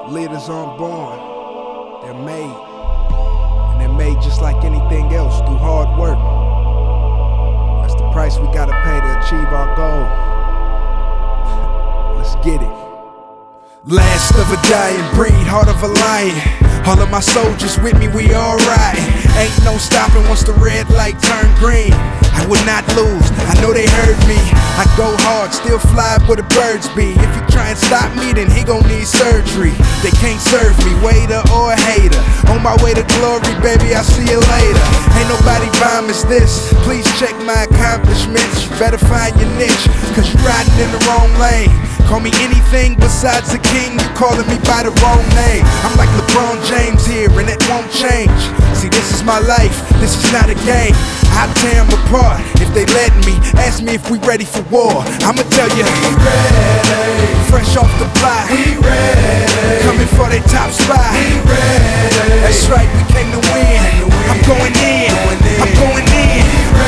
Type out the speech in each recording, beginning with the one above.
Leaders aren't born, they're made. And they're made just like anything else, through hard work. That's the price we gotta pay to achieve our goal. Let's get it. Last of a dying breed, heart of a lion. All of my soldiers with me, we alright. Ain't no stopping once the red light turn green. I would not lose, I know they heard me. I go hard, still fly where the birds be. If you try and stop me, then he gon' need surgery. They can't serve me, waiter or a hater. On my way to glory, baby, I'll see you later. Ain't nobody bomb as this. Please check my accomplishments. You better find your niche, cause you riding in the wrong lane. Call me anything besides a king, you calling me by the wrong name. I'm like LeBron James here, and it won't change. See, this is my life, this is not a game. I tear them apart if they let me. Ask me if we ready for war, I'ma tell you, we ready. Fresh off the block, we ready. Coming for that top spot, we ready. That's right, we came to win. I'm going in, I'm going in.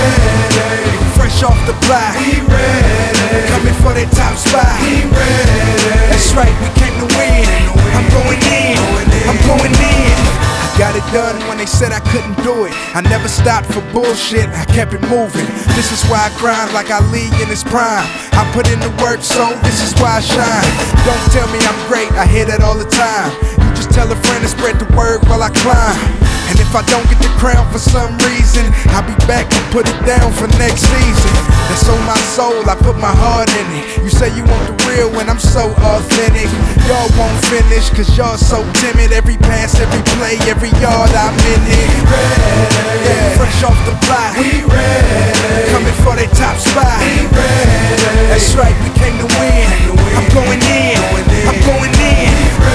Fresh off the block, we ready. Coming for that top spot, we ready. That's right, we came to win. I'm going in, I'm going in. Got it done when they said I couldn't do it. I never stopped for bullshit, I kept it moving. This is why I grind like Ali in his prime. I put in the work, so this is why I shine. Don't tell me I'm great, I hear that all the time. You just tell a friend to spread the word while I climb. And if I don't get the crown for some reason, I'll be back to put it down for next season. That's on my soul, I put my heart in it. You say you want the real when I'm so authentic. Y'all won't finish, cause y'all so timid. Every pass, every play, every yard I'm in it. Yeah, fresh off the block, we ready. Coming for that top spot, we ready. That's right, we came to win. I'm going in, I'm going in.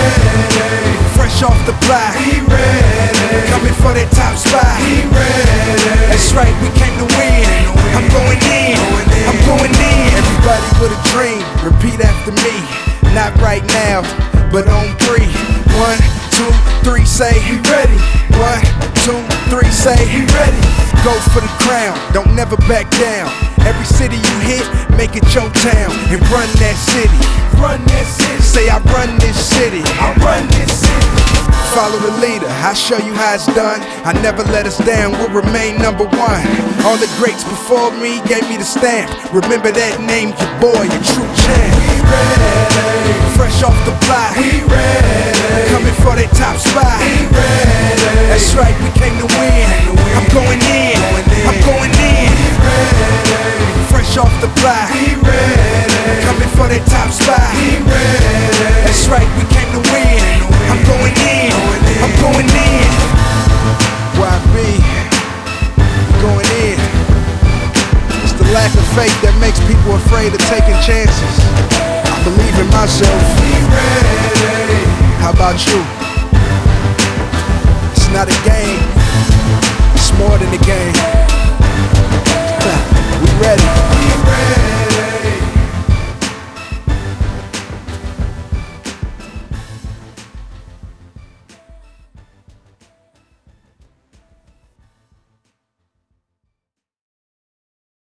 Fresh off the block, we ready. Coming for that top spot, we ready. That's right, we came to win. I'm going in, I'm going in. Everybody with a dream, repeat after me. Not right now, but on 3. 1, 2, 3, say we ready. 1, 2, 3, say we ready. Go for the crown, don't never back down. Every city you hit, make it your town. And run that city, run that city. Say I run this city, I run this city. Follow the leader, I'll show you how it's done. I never let us down, we'll remain number one. All the greats before me gave me the stamp. Remember that name, your boy, your true champ. We ready. Fresh off the block, we ready. Coming for that top spot, we ready. That's right, we came to win. I'm going in, I'm going in. Fresh off the block, we ready. Coming for that top spot, we ready. That's right, we came to win. I'm going in, I'm going in. YB, going in. It's the lack of faith that makes people afraid of taking chances. I believe in myself. How about you? It's not a game, it's more than a game. We ready.